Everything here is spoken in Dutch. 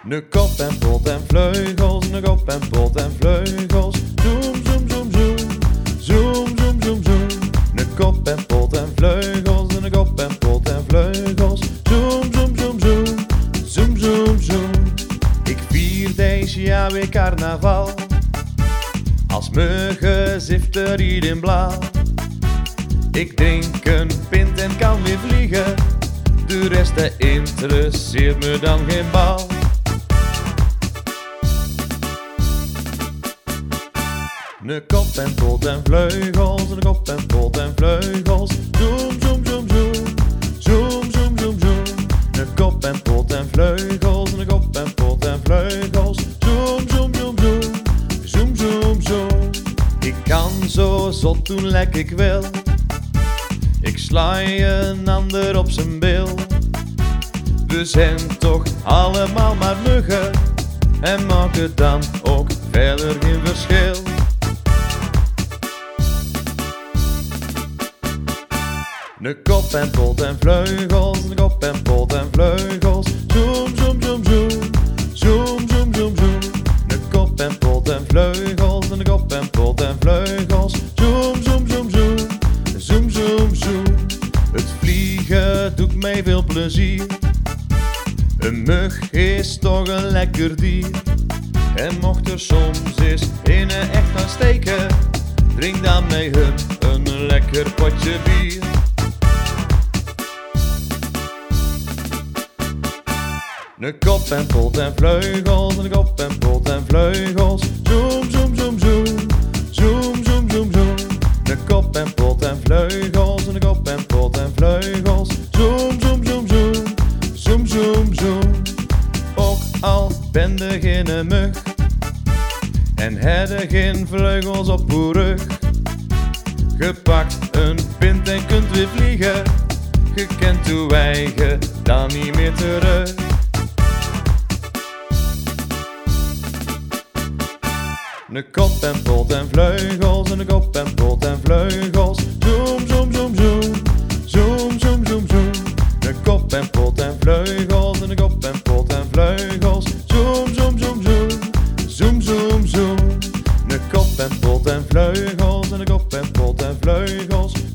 Ne kop en pot en vleugels, ne kop en pot en vleugels. Zoom, zoom, zoom, zoom. Zoom, zoom, zoom, zoom. Ne kop en pot en vleugels, ne kop en pot en vleugels. Zoom, zoom, zoom, zoom. Zoom, zoom, zoom. Ik vier deze jaar weer carnaval. Als mijn gezicht er hier in blauw. Ik drink een pint en kan weer vliegen. De rest interesseert me dan geen bal. Ne kop en pot en vleugels, ne kop en pot en vleugels. Zoom, zoom, zoom, zoom. Zoom, zoom, zoom, zoom. Ne kop en pot en vleugels, ne kop en pot en vleugels. Zoom, zoom, zoom, zoom. Zoom, zoom, zoom. Ik kan zo zot doen lek ik wil. Ik sla een ander op zijn bil. We zijn toch allemaal maar muggen. En maken dan ook verder geen verschil. Ne kop en pot en vleugels, ne kop en pot en vleugels. Zoom, zoom, zoom, zoom. Zoom, zoom, zoom, zoom. Ne kop en pot en vleugels, ne kop en pot en vleugels. Zoom, zoom, zoom, zoom. Zoom, zoom, zoom. Het vliegen doet mij veel plezier. Een mug is toch een lekker dier. En mocht er soms eens in een echt gaan steken, drink dan mee een lekker potje bier. Ne kop en pot en vleugels, ne kop en pot en vleugels. Zoom, zoom, zoom, zoom. Zoom, zoom, zoom, zoom. Ne kop en pot en vleugels, ne kop en pot en vleugels. Zoom, zoom, zoom, zoom. Zoom, zoom, zoom. Ook al ben er geen mug en heb er geen vleugels op uw rug. Je pakt een pint en kunt weer vliegen. Je kent uw eigen dan niet meer terug. Ne kop en pot en vleugels, ne kop en pot en vleugels. Zoom, zoom, zoom, zoom. Zoom, zoom, zoom, zoom. Ne kop en pot en vleugels, ne kop en pot en vleugels. Zoom, zoom, zoom, zoom. Zoom, zoom, zoom. Ne kop en pot en vleugels, ne kop en pot en vleugels.